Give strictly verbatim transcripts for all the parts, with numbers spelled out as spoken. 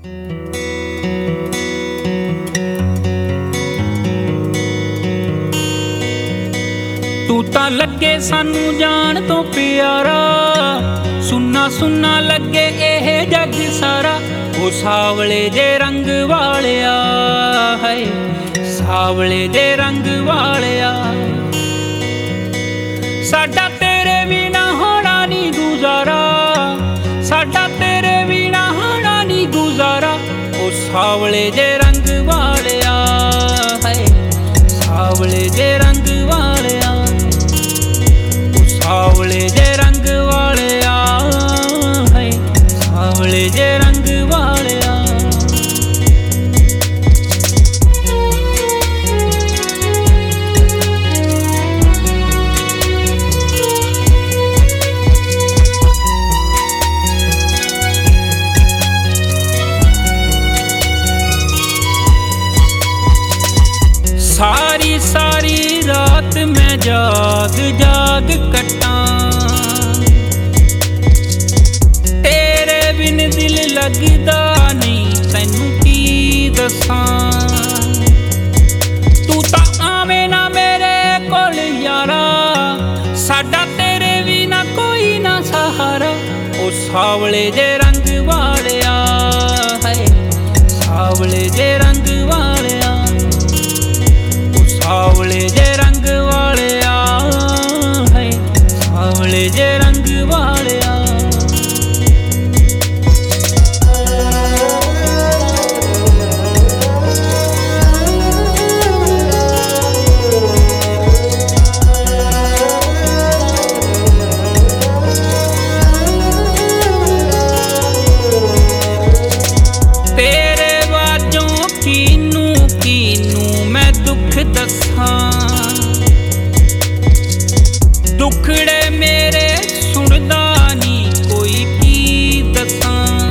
तू तां लगे सानू जान तो प्यारा, सुन्ना सुन्ना लगे एह जग सारा। ओ सावले जे रंग वालिया है, सावले जे रंग वालिया, साडा तेरे बिना होना नी गुजारा, साडा तेरे बिना होना नी गुजारा। ओ सावले जे रंग वालिया है, सावले जे रंग वालिया, सावले जे रंग वालिया है, सावले जे रंग वालिया। सारी सारी रात मैं जाग जाग कटा, तेरे बिन दिल लगदा नहीं तैनू की दसां। तू तां आवे ना मेरे कोल यारा, साडा तेरे बिना कोई ना सहारा। ओ सावले जे रंग वालिया है, सावले जे रंग वालिया, सावले जे रंग वालिया है, सावले जे रंग वालिया। तेरे बाजों कीनू कीनू मैं दुख दसां, दुखड़े मेरे सुनदा नी कोई की दसां।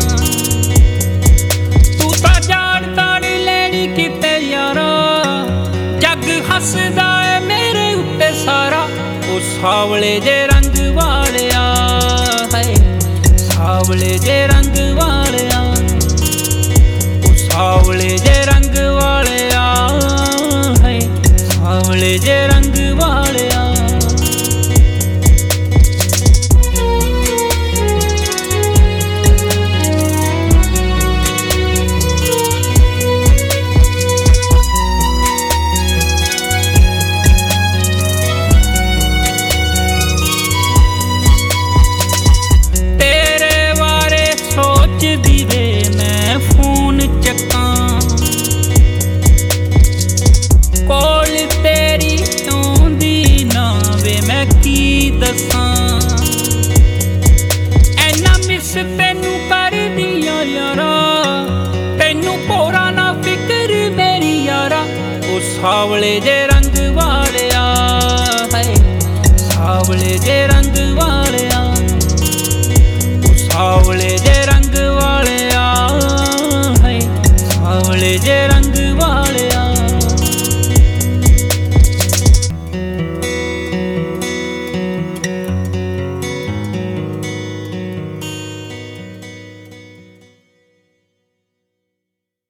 तू तां जान ताड़ लैनी किते यारा, जग हसदा है मेरे उत्ते सारा। ओ सावले जे रंग वालिया है, सावले जे रंग वालिया, ओ सावले जे रंग वालिया है, सावले जे रंग वालिया। तेरे बारे सोचदी वे मैं फोन चक्कां, कोल तेरी आउंदी ना वे मैं की दसां। ऐना मिस तैनू कर दिया यारा, तैनू पूरा ना फिक्र मेरी यारा। ओ सावले जे